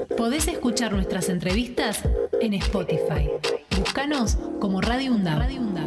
Podés escuchar nuestras entrevistas en Spotify. Búscanos como Radio UNDAB.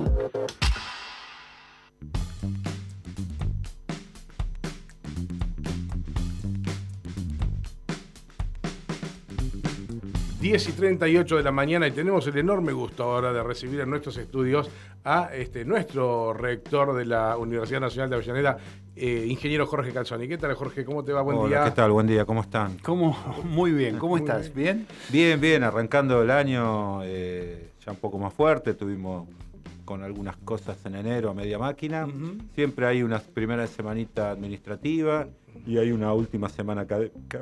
10:38 de la mañana y tenemos el enorme gusto ahora de recibir en nuestros estudios a nuestro rector de la Universidad Nacional de Avellaneda, ingeniero Jorge Calzoni. ¿Qué tal, Jorge? ¿Cómo te va? Buen día. ¿Qué tal? Buen día, ¿cómo están? Muy bien, ¿cómo estás? Bien. ¿Bien? Bien, arrancando el año ya un poco más fuerte, tuvimos con algunas cosas en enero a media máquina. Siempre hay una primera semanita administrativa y hay una última semana académica.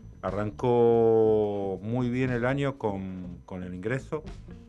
Arrancó muy bien el año con el ingreso.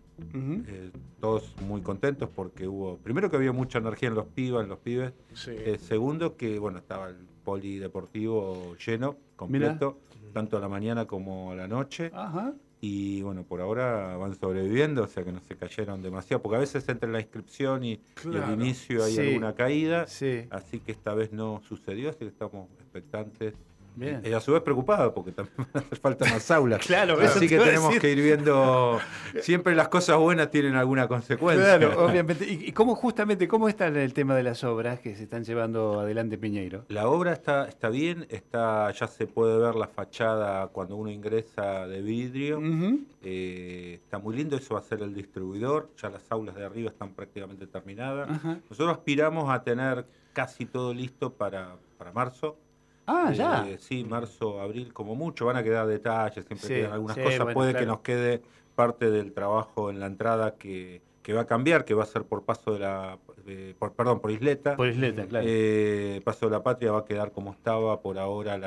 Todos muy contentos porque primero que había mucha energía en los pibes. Sí. Segundo que estaba el polideportivo lleno, completo, tanto a la mañana como a la noche. Ajá. Y por ahora van sobreviviendo, o sea que no se cayeron demasiado, porque a veces entre la inscripción y el inicio hay alguna caída, así que esta vez no sucedió, así que estamos expectantes. Bien. Y a su vez preocupados porque también van a hacer falta más aulas. Claro, así que tenemos que ir viendo. Siempre las cosas buenas tienen alguna consecuencia. Claro, obviamente. ¿Y cómo está el tema de las obras que se están llevando adelante Piñeiro? La obra está bien, ya se puede ver la fachada cuando uno ingresa de vidrio. Está muy lindo, eso va a ser el distribuidor. Ya las aulas de arriba están prácticamente terminadas. Nosotros aspiramos a tener casi todo listo para marzo. Ya. Sí, marzo, abril, como mucho. Van a quedar detalles, siempre quedan algunas cosas. Bueno, Puede claro. que nos quede parte del trabajo en la entrada que va a cambiar, que va a ser por paso por Isleta. Por Isleta, claro. Paso de la Patria va a quedar como estaba por ahora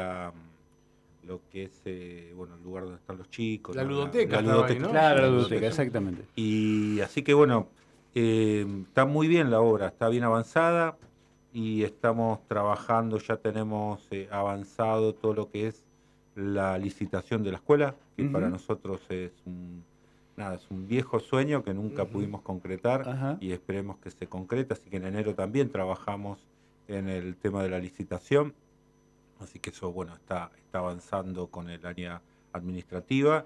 lo que es el lugar donde están los chicos. La ludoteca. La ludoteca, ¿no? Claro, la ludoteca, exactamente. Y así que está muy bien la obra, está bien avanzada. Y estamos trabajando, ya tenemos avanzado todo lo que es la licitación de la escuela, que para nosotros es un viejo sueño que nunca pudimos concretar y esperemos que se concrete, así que en enero también trabajamos en el tema de la licitación, así que eso está avanzando con el área administrativa,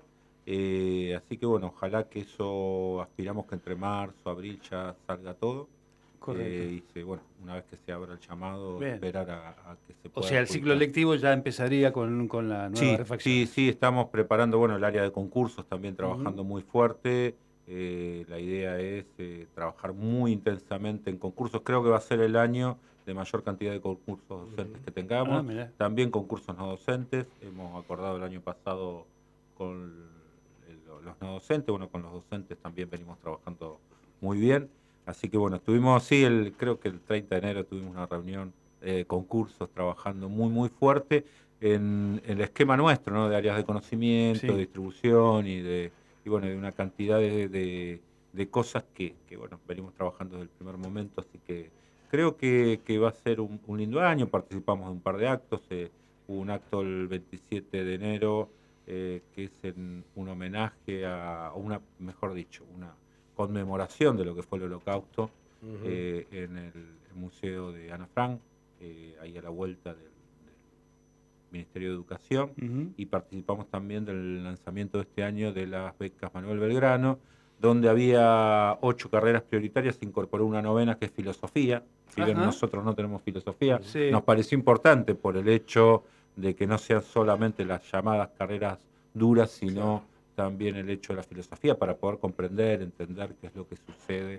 así que ojalá que eso, aspiramos que entre marzo, abril ya salga todo. Correcto. Una vez que se abra el llamado, esperar a que se pueda. O sea, el ciclo lectivo ya empezaría con la nueva refacción. Sí, estamos preparando, el área de concursos también trabajando muy fuerte. La idea es trabajar muy intensamente en concursos. Creo que va a ser el año de mayor cantidad de concursos docentes que tengamos. También concursos no docentes. Hemos acordado el año pasado con los no docentes. Con los docentes también venimos trabajando muy bien. Así que estuvimos, creo que el 30 de enero tuvimos una reunión de concursos trabajando muy, muy fuerte en el esquema nuestro, ¿no? De áreas de conocimiento, de distribución y de una cantidad de cosas que venimos trabajando desde el primer momento. Así que creo que va a ser un lindo año. Participamos de un par de actos. Hubo un acto el 27 de enero que es un homenaje una conmemoración de lo que fue el Holocausto en el Museo de Ana Frank, ahí a la vuelta del Ministerio de Educación, y participamos también del lanzamiento de este año de las becas Manuel Belgrano, donde había 8 carreras prioritarias, se incorporó una novena que es filosofía. Si bien nosotros no tenemos filosofía, nos pareció importante por el hecho de que no sean solamente las llamadas carreras duras, sino también el hecho de la filosofía para poder comprender, entender qué es lo que sucede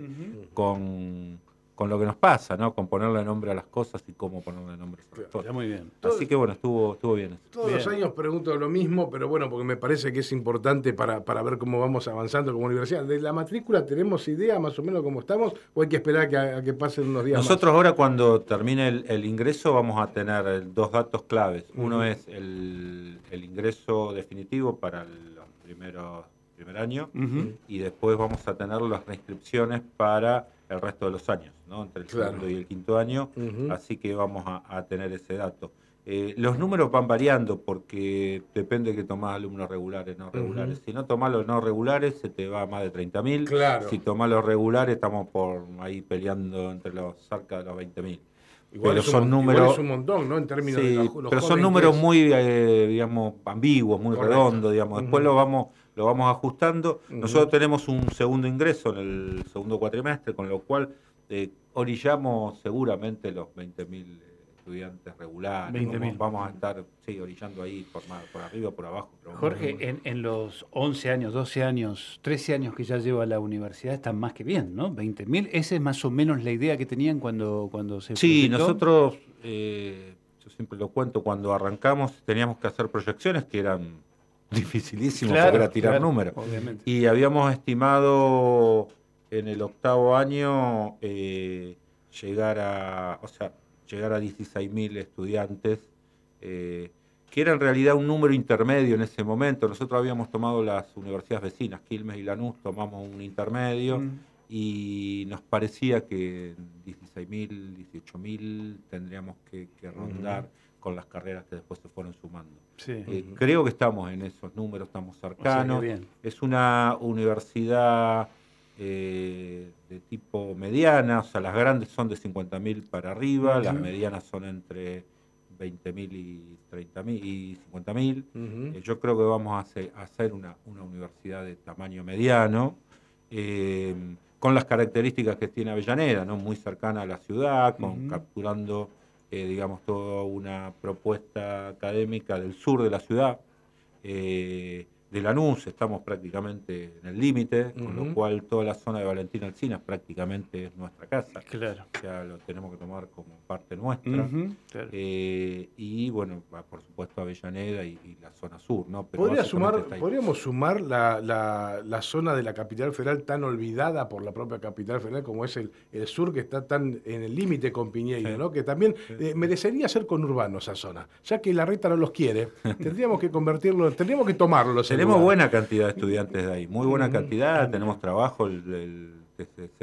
con lo que nos pasa, ¿no? Con ponerle nombre a las cosas y cómo ponerle nombre a las cosas. Muy bien. Así que estuvo bien eso. Todos los años pregunto lo mismo, pero porque me parece que es importante para ver cómo vamos avanzando como universidad. ¿De la matrícula tenemos idea más o menos cómo estamos o hay que esperar a que pasen unos días Nosotros ahora cuando termine el ingreso vamos a tener 2 datos claves. Uno es el ingreso definitivo para los primer año y después vamos a tener las reinscripciones para el resto de los años, ¿no? Entre el segundo y el quinto año, así que vamos a tener ese dato. Los números van variando porque depende de que tomás alumnos regulares, no regulares. Si no tomás los no regulares, se te va a más de 30.000. Claro. Si tomás los regulares, estamos por ahí peleando entre cerca de los 20.000. Igual pero es un, son números... igual es un montón, ¿no? En términos Sí, de los pero son jóvenes. números muy, digamos, ambiguos, muy Correcto. redondos, digamos. Después lo vamos ajustando. Nosotros tenemos un segundo ingreso en el segundo cuatrimestre, con lo cual orillamos seguramente los 20.000 estudiantes regulares. 20.000. Vamos a estar, sí, orillando ahí por arriba, por abajo. Pero Jorge, en los 11 años, 12 años, 13 años que ya lleva la universidad están más que bien, ¿no? 20.000, esa es más o menos la idea que tenían cuando se sí, proyectó. nosotros, yo siempre lo cuento, cuando arrancamos teníamos que hacer proyecciones que eran dificilísimas, Claro, porque era tirar claro, números. obviamente. Y habíamos estimado en el octavo año llegar a 16.000 estudiantes, que era en realidad un número intermedio en ese momento. Nosotros habíamos tomado las universidades vecinas, Quilmes y Lanús, tomamos un intermedio y nos parecía que 16.000, 18.000 tendríamos que rondar con las carreras que después se fueron sumando. Sí. Creo que estamos en esos números, estamos cercanos. O sea, que bien. Es una universidad de tipo mediana, o sea, las grandes son de 50.000 para arriba, las medianas son entre 20.000 y 30.000 y 50.000. Yo creo que vamos a hacer una universidad de tamaño mediano, con las características que tiene Avellaneda, ¿no? Muy cercana a la ciudad, capturando, digamos, toda una propuesta académica del sur de la ciudad. De Lanús estamos prácticamente en el límite, con lo cual toda la zona de Valentín Alsina prácticamente es nuestra casa. Claro. O sea, lo tenemos que tomar como parte nuestra. Claro. Y bueno, por supuesto Avellaneda y la zona sur, ¿no? Pero ¿Podríamos sumar la zona de la capital federal tan olvidada por la propia capital federal como es el sur, que está tan en el límite con Piñeiro, Sí. ¿no? Que también merecería ser conurbano esa zona. Ya que la reta no los quiere, tendríamos que convertirlo, tendríamos que tomarlo. Tenemos buena cantidad de estudiantes de ahí, muy buena cantidad, tenemos trabajo, el TCC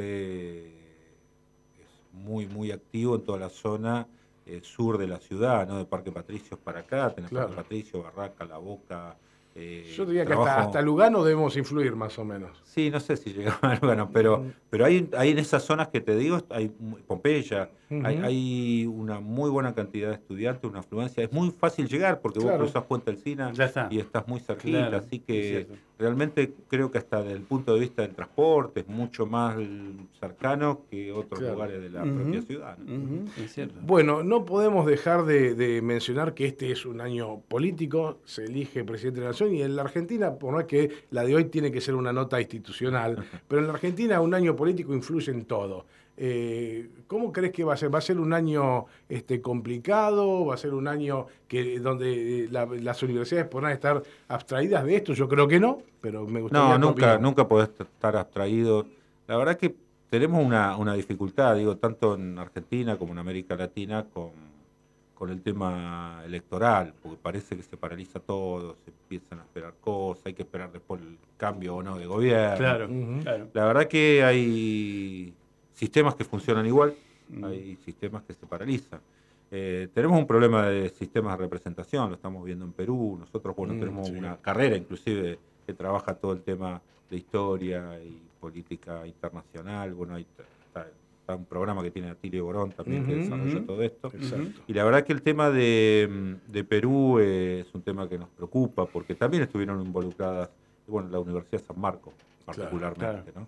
es muy, muy activo en toda la zona sur de la ciudad, ¿no? De Parque Patricios para acá, tenés Parque Patricio, Barraca, La Boca. Yo diría que hasta Lugano debemos influir más o menos. Sí, no sé si llegamos a Lugano, pero hay en esas zonas que te digo, hay Pompeya, hay una muy buena cantidad de estudiantes, una afluencia. Es muy fácil llegar porque vos cruzás Puente Alsina y estás muy cerquita, Claro, así que realmente creo que hasta desde el punto de vista del transporte es mucho más cercano que otros lugares de la propia ciudad, ¿no? Es cierto. Bueno, no podemos dejar de mencionar que este es un año político, se elige presidente de la Nación y en la Argentina, por más que la de hoy tiene que ser una nota institucional, pero en la Argentina un año político influye en todo. ¿Cómo crees que va a ser? ¿Va a ser un año complicado? ¿Va a ser un año donde las universidades podrán estar abstraídas de esto? Yo creo que no, pero me gustaría... No, nunca podés estar abstraído. La verdad que tenemos una dificultad, digo, tanto en Argentina como en América Latina con el tema electoral, porque parece que se paraliza todo, se empiezan a esperar cosas, hay que esperar después el cambio o no de gobierno. Claro, claro. La verdad que hay sistemas que funcionan igual, hay sistemas que se paralizan. Tenemos un problema de sistemas de representación, lo estamos viendo en Perú. Nosotros, tenemos una carrera inclusive que trabaja todo el tema de historia y política internacional. Bueno, está un programa que tiene Atilio Borón también que desarrolla todo esto. Y la verdad que el tema de Perú es un tema que nos preocupa porque también estuvieron involucradas, la Universidad de San Marcos particularmente, ¿no?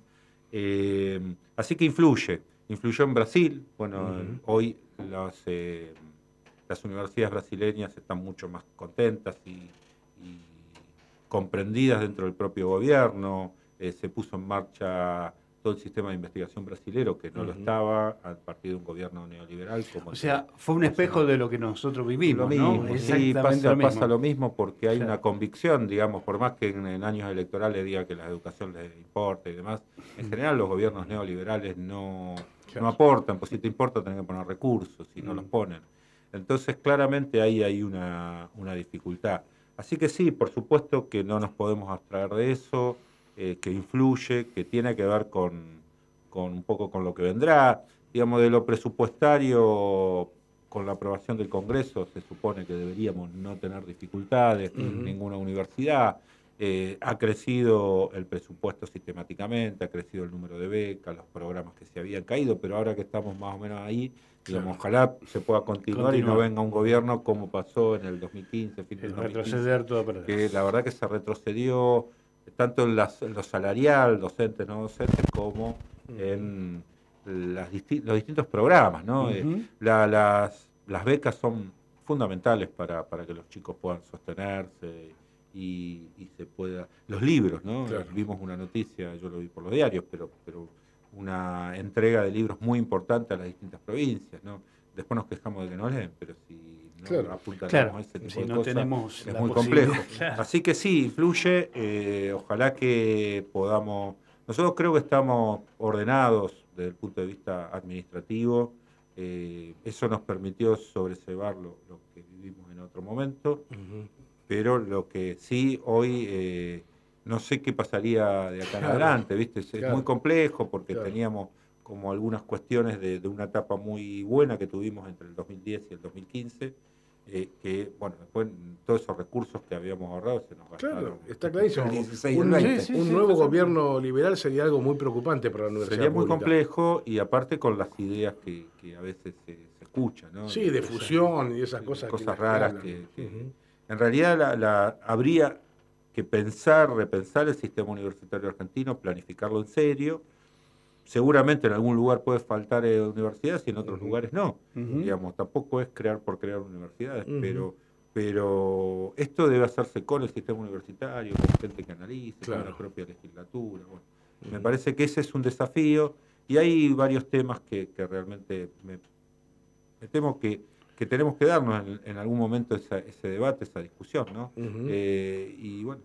Así que influyó en Brasil. Hoy las universidades brasileñas están mucho más contentas y comprendidas dentro del propio gobierno. Se puso en marcha todo el sistema de investigación brasilero, que no lo estaba a partir de un gobierno neoliberal. O sea, fue un espejo de lo que nosotros vivimos, lo mismo, ¿no? sí, pasa lo mismo porque hay Claro. una convicción, digamos, por más que en años electorales diga que la educación les importa y demás, en general los gobiernos neoliberales no aportan, pues si te importa tenés que poner recursos, y no los ponen. Entonces claramente ahí hay una dificultad. Así que sí, por supuesto que no nos podemos abstraer de eso, que influye, que tiene que ver con un poco con lo que vendrá. Digamos, de lo presupuestario, con la aprobación del Congreso, se supone que deberíamos no tener dificultades, ninguna universidad. Ha crecido el presupuesto sistemáticamente, ha crecido el número de becas, los programas que se habían caído, pero ahora que estamos más o menos ahí, digamos, ojalá se pueda continuar y no venga un gobierno como pasó en el 2015, fin del 2015, retroceder todo para que la verdad que se retrocedió tanto en lo salarial, docentes, no docentes, como en los distintos programas, ¿no? Las becas son fundamentales para que los chicos puedan sostenerse y se pueda... Los libros, ¿no? Claro. Vimos una noticia, yo lo vi por los diarios, pero una entrega de libros muy importante a las distintas provincias, ¿no? Después nos quejamos de que no leen, pero si no apuntalamos a ese tipo de cosas, tenemos es muy complejo. Así que sí, influye, ojalá que podamos... Nosotros creo que estamos ordenados desde el punto de vista administrativo, eso nos permitió sobrellevar lo que vivimos en otro momento, pero lo que sí hoy no sé qué pasaría de acá en adelante, ¿viste? Es muy complejo porque teníamos como algunas cuestiones de una etapa muy buena que tuvimos entre el 2010 y el 2015, que, bueno, después todos esos recursos que habíamos ahorrado se nos gastaron. Claro, está clarísimo. El 16 y el 20. Un nuevo gobierno liberal sería algo muy preocupante para la universidad Sería muy pública. complejo y aparte con las ideas que a veces se escuchan, ¿no? Sí, de fusión y esas cosas. Cosas raras que en realidad habría que repensar el sistema universitario argentino, planificarlo en serio. Seguramente en algún lugar puede faltar universidades y en otros lugares no. Digamos, tampoco es crear por crear universidades, pero esto debe hacerse con el sistema universitario, con gente que analice, con la propia legislatura. Bueno, me parece que ese es un desafío y hay varios temas que realmente me temo que tenemos que darnos en algún momento ese debate, esa discusión, ¿no? Y bueno,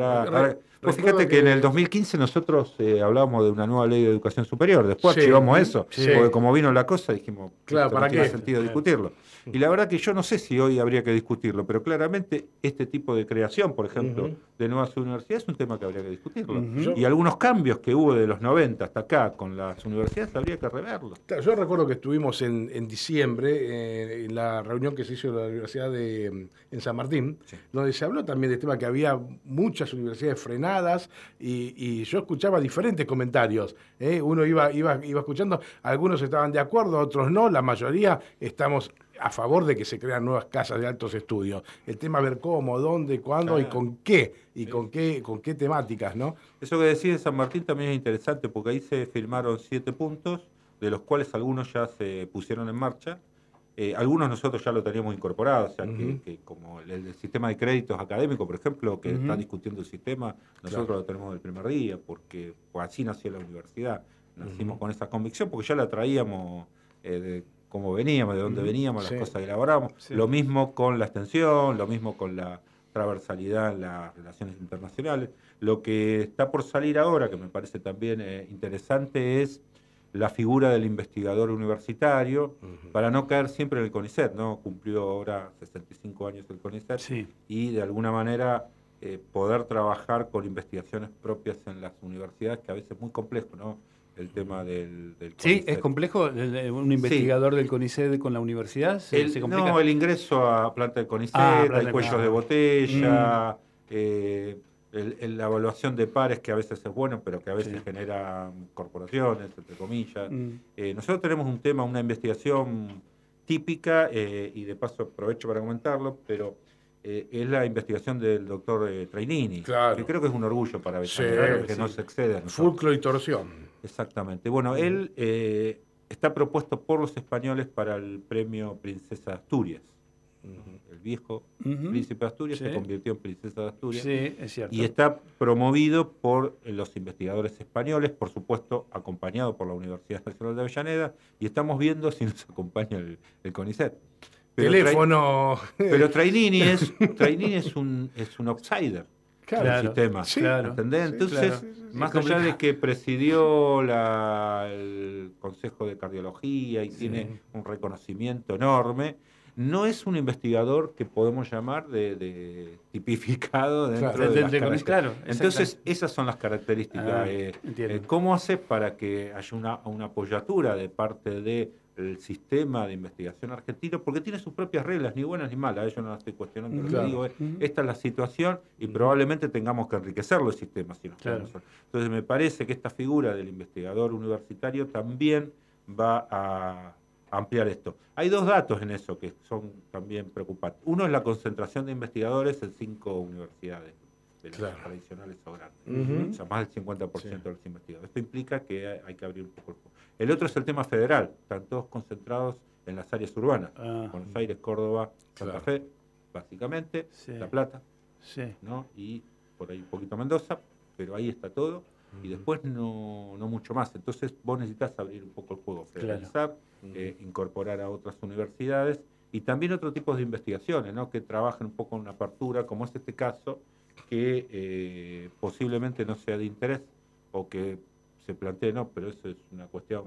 pues fíjate que en el 2015 nosotros hablábamos de una nueva ley de educación superior, después archivamos eso, porque como vino la cosa dijimos, claro, ¿para qué? No tiene sentido discutirlo. Y la verdad que yo no sé si hoy habría que discutirlo, pero claramente este tipo de creación, por ejemplo, de nuevas universidades es un tema que habría que discutirlo. Y algunos cambios que hubo de los 90 hasta acá con las universidades habría que reverlos. Claro, yo recuerdo que estuvimos en diciembre en la reunión que se hizo en la Universidad en San Martín, donde se habló también del tema que había muchas universidades frenadas y yo escuchaba diferentes comentarios. Uno iba escuchando, algunos estaban de acuerdo, otros no, la mayoría estamos a favor de que se crean nuevas casas de altos estudios. El tema es ver cómo, dónde, cuándo y con qué, con qué temáticas, ¿no? Eso que decís de San Martín también es interesante porque ahí se firmaron 7 puntos, de los cuales algunos ya se pusieron en marcha. Algunos nosotros ya lo teníamos incorporado, o sea que como el sistema de créditos académicos, por ejemplo, que están discutiendo el sistema, nosotros lo tenemos del primer día, porque pues, así nació la universidad. Nacimos con esa convicción porque ya la traíamos de cómo veníamos, de dónde veníamos, las cosas que elaborábamos. Lo mismo con la extensión, lo mismo con la transversalidad en las relaciones internacionales. Lo que está por salir ahora, que me parece también interesante, es la figura del investigador universitario, para no caer siempre en el CONICET, ¿no? Cumplió ahora 65 años el CONICET, y de alguna manera poder trabajar con investigaciones propias en las universidades, que a veces es muy complejo, ¿no? El tema del CONICET. Sí, es complejo, un investigador del CONICET con la universidad, ¿se complica? No, el ingreso a planta del CONICET, hay cuellos de botella, la evaluación de pares, que a veces es bueno, pero que a veces genera corporaciones, entre comillas. Nosotros tenemos un tema, una investigación típica, y de paso aprovecho para comentarlo, pero es la investigación del doctor Trainini, que creo que es un orgullo para Avellaneda, que no se excede. Fulcro y torsión. Exactamente. Bueno, él está propuesto por los españoles para el premio Princesa de Asturias. El viejo príncipe de Asturias se convirtió en princesa de Asturias. Sí, es cierto. Y está promovido por los investigadores españoles, por supuesto, acompañado por la Universidad Nacional de Avellaneda, y estamos viendo si nos acompaña el CONICET. Teléfono. Pero Trainini es un outsider del sistema. ¿Entendés? Entonces, más allá de que presidió el Consejo de Cardiología y tiene un reconocimiento enorme, no es un investigador que podemos llamar de tipificado dentro de las características. Entonces, esas son las características. ¿Cómo hace para que haya una apoyatura de parte de el sistema de investigación argentino, porque tiene sus propias reglas, ni buenas ni malas, yo no las estoy cuestionando, lo que digo es, esta es la situación y probablemente tengamos que enriquecerlo el sistema. Si nos Entonces me parece que esta figura del investigador universitario también va a ampliar esto. Hay dos datos en eso que son también preocupantes. Uno es la concentración de investigadores en 5 universidades de las tradicionales o grandes, o sea, más del 50% de los investigadores. Esto implica que hay que abrir un poco el juego. El otro es el tema federal, están todos concentrados en las áreas urbanas, Buenos Aires, Córdoba, Santa Fe, básicamente, La Plata, ¿no? Y por ahí un poquito Mendoza, pero ahí está todo, y después no mucho más. Entonces vos necesitas abrir un poco el juego, federalizar, incorporar a otras universidades, y también otro tipo de investigaciones, ¿no? Que trabajen un poco en una apertura, como es este caso, que posiblemente no sea de interés, o que se plantee, no, pero eso es una cuestión,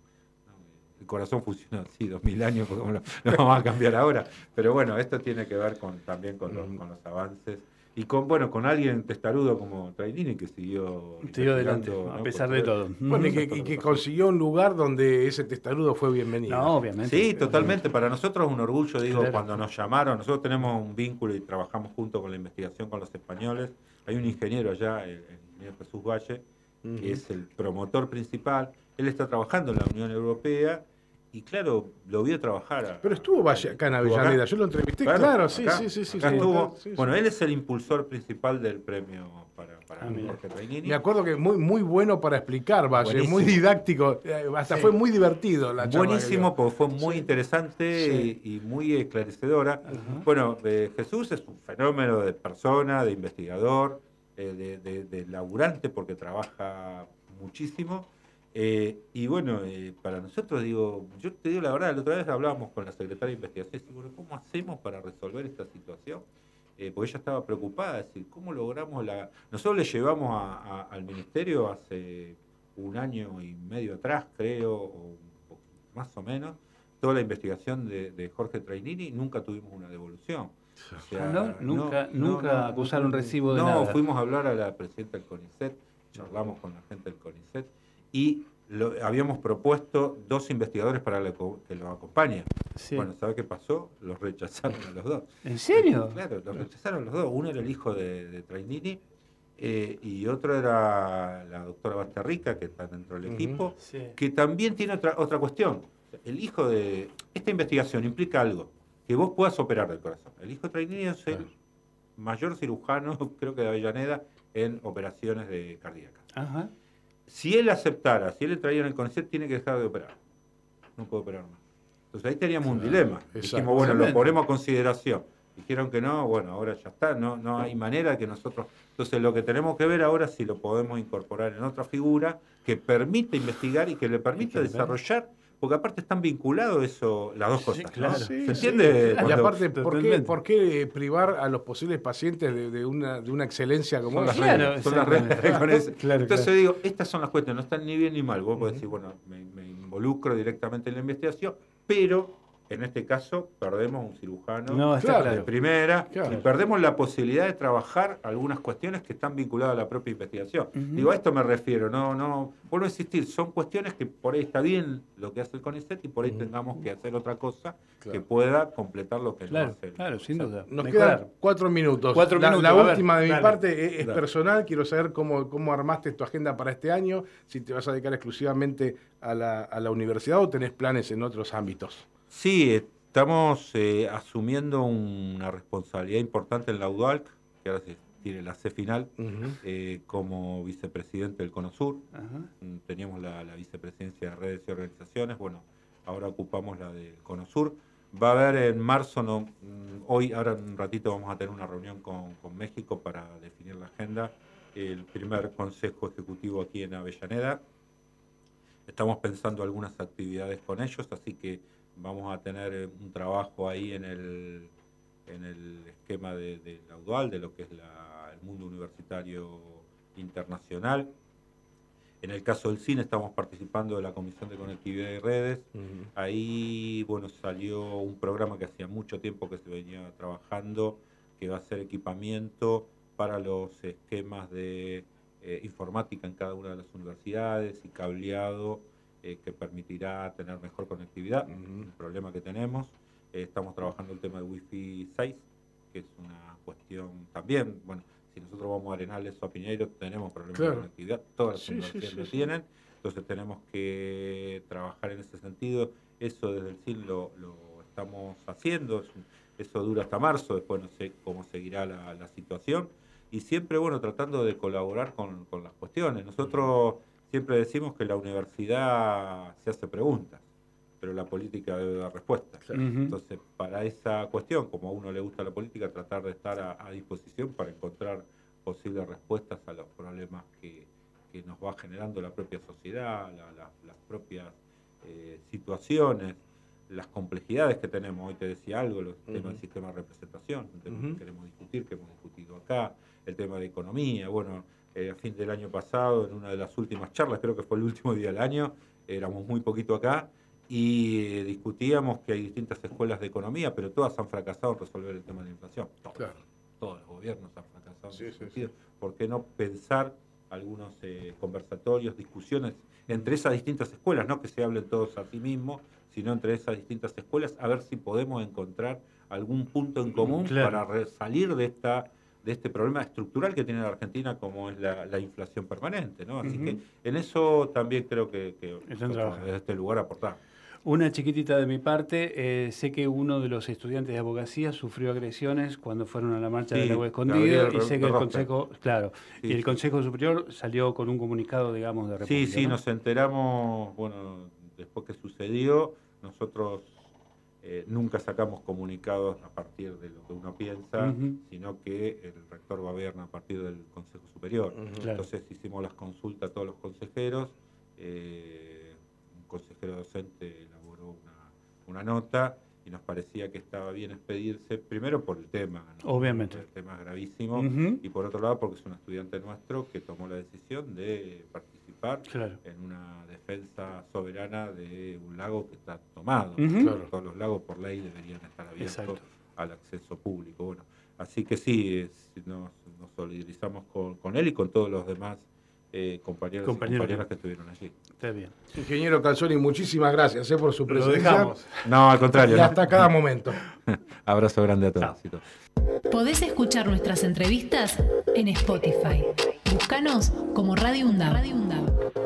¿no? El corazón funciona así 2000 años, porque no vamos a cambiar ahora, pero bueno, esto tiene que ver también con los avances, y con alguien testarudo como Trainini, que siguió adelante, ¿no? a pesar de todo. Bueno, y que consiguió un lugar donde ese testarudo fue bienvenido. No, obviamente. Sí, totalmente. Para nosotros es un orgullo, digo, cuando nos llamaron, nosotros tenemos un vínculo y trabajamos junto con la investigación con los españoles. Hay un ingeniero allá, el ingeniero Jesús Valle, que es el promotor principal. Él está trabajando en la Unión Europea y, claro, lo vio trabajar. Pero estuvo Valle acá en Avellaneda, yo lo entrevisté, claro, sí. Acá estuvo. Bueno, él es el impulsor principal del premio para Jorge Trainini. Me acuerdo que muy bueno para explicar, Valle, buenísimo. Muy didáctico, hasta fue muy divertido la charla. Buenísimo, porque fue muy interesante y muy esclarecedora. Bueno, Jesús es un fenómeno de persona, de investigador, de laburante, porque trabaja muchísimo. Y bueno, para nosotros, digo, yo te digo la verdad, la otra vez hablábamos con la secretaria de Investigación y bueno, ¿cómo hacemos para resolver esta situación? Porque ella estaba preocupada, es decir, ¿cómo logramos Nosotros le llevamos al Ministerio hace 1 año y medio atrás, creo, o más o menos, toda la investigación de Jorge Trainini y nunca tuvimos una devolución. O sea, nunca acusaron recibo de nada. No, fuimos a hablar a la presidenta del CONICET, charlamos con la gente del CONICET y habíamos propuesto 2 investigadores para que los acompañen. Bueno, ¿sabe qué pasó? Los rechazaron a los 2. ¿En serio? Claro, los rechazaron los 2. Uno era el hijo de Trainini y otro era la doctora Basterrica, que está dentro del equipo, que también tiene otra cuestión. El hijo de... Esta investigación implica algo, que vos puedas operar del corazón. El hijo de Trainini es el mayor cirujano, creo que de Avellaneda, en operaciones cardíacas. Ajá. Si él aceptara, si él le traía en el CONICET, tiene que dejar de operar. No puede operar más. Entonces ahí teníamos un dilema. Dijimos, bueno, lo ponemos a consideración. Dijeron que no, bueno, ahora ya está, no hay manera que nosotros... Entonces lo que tenemos que ver ahora es si lo podemos incorporar en otra figura que permita investigar y que le permita desarrollar, porque aparte están vinculados las dos cosas. Claro. ¿no? ¿Se entiende? Y aparte, ¿por qué privar a los posibles pacientes de una excelencia como esa? Claro, son las reglas con eso. Entonces claro. digo, estas son las cuestiones, no están ni bien ni mal. Vos podés decir, bueno, me involucro directamente en la investigación, pero en este caso perdemos un cirujano de primera y perdemos la posibilidad de trabajar algunas cuestiones que están vinculadas a la propia investigación. Digo, a esto me refiero, vuelvo a insistir, son cuestiones que por ahí está bien lo que hace el CONICET y por ahí tengamos que hacer otra cosa que pueda completar lo que no hace. Claro, sin duda. Nos quedan 4 minutos. La última de mi parte es personal, quiero saber cómo armaste tu agenda para este año, si te vas a dedicar exclusivamente a la universidad o tenés planes en otros ámbitos. Sí, estamos asumiendo una responsabilidad importante en la UDALC, que ahora se tiene la C final, como vicepresidente del CONOSUR. Teníamos la vicepresidencia de redes y organizaciones, bueno, ahora ocupamos la del CONOSUR. Va a haber en marzo, ahora en un ratito vamos a tener una reunión con México para definir la agenda, el primer consejo ejecutivo aquí en Avellaneda. Estamos pensando algunas actividades con ellos, así que vamos a tener un trabajo ahí en el esquema de la UDAL, de lo que es el mundo universitario internacional. En el caso del cine estamos participando de la Comisión de Conectividad y Redes. Ahí, bueno, salió un programa que hacía mucho tiempo que se venía trabajando, que va a ser equipamiento para los esquemas de informática en cada una de las universidades y cableado que permitirá tener mejor conectividad, un problema que tenemos. Estamos trabajando el tema de Wi-Fi 6, que es una cuestión también, bueno, si nosotros vamos a Arenales o a Piñeiro tenemos problemas de conectividad, todas las universidades lo tienen, entonces tenemos que trabajar en ese sentido. Eso desde el CIN lo estamos haciendo, eso dura hasta marzo, después no sé cómo seguirá la situación, y siempre, bueno, tratando de colaborar con las cuestiones. Nosotros siempre decimos que la universidad se hace preguntas, pero la política debe dar respuestas. Entonces, para esa cuestión, como a uno le gusta la política, tratar de estar a disposición para encontrar posibles respuestas a los problemas que nos va generando la propia sociedad, las propias situaciones, las complejidades que tenemos. Hoy te decía algo, los temas del sistema de representación, un tema que queremos discutir, que hemos discutido acá, el tema de economía. Bueno, a fin del año pasado, en una de las últimas charlas, creo que fue el último día del año, éramos muy poquito acá, y discutíamos que hay distintas escuelas de economía, pero todas han fracasado en resolver el tema de la inflación. Todos los gobiernos han fracasado en ese sentido. ¿Por qué no pensar algunos conversatorios, discusiones entre esas distintas escuelas, no que se hablen todos a sí mismos, sino entre esas distintas escuelas, a ver si podemos encontrar algún punto en común para salir de este problema estructural que tiene la Argentina, como es la inflación permanente, ¿no? Así que en eso también creo que desde este lugar aportar. Una chiquitita de mi parte, sé que uno de los estudiantes de abogacía sufrió agresiones cuando fueron a la marcha del agua escondido, y sé que el Consejo, y el Consejo Superior salió con un comunicado, digamos, de república. Sí, ¿no? Nos enteramos, bueno, después que sucedió, nosotros nunca sacamos comunicados a partir de lo que uno piensa, sino que el rector gobierna a partir del Consejo Superior. Entonces hicimos las consultas a todos los consejeros, un consejero docente elaboró una nota y nos parecía que estaba bien expedirse, primero por el tema, ¿no? Obviamente. El tema es gravísimo, y por otro lado porque es un estudiante nuestro que tomó la decisión de participar en una defensa soberana de un lago que está tomado. Todos los lagos por ley deberían estar abiertos al acceso público. Bueno, así que sí, nos solidarizamos con él y con todos los demás compañeros y compañeras que estuvieron allí. Está bien. Ingeniero Calzoni, muchísimas gracias por su presencia. Lo dejamos. No, al contrario. Y hasta cada momento. Abrazo grande a todos. Podés escuchar nuestras entrevistas en Spotify. Búscanos como Radio UNDAV.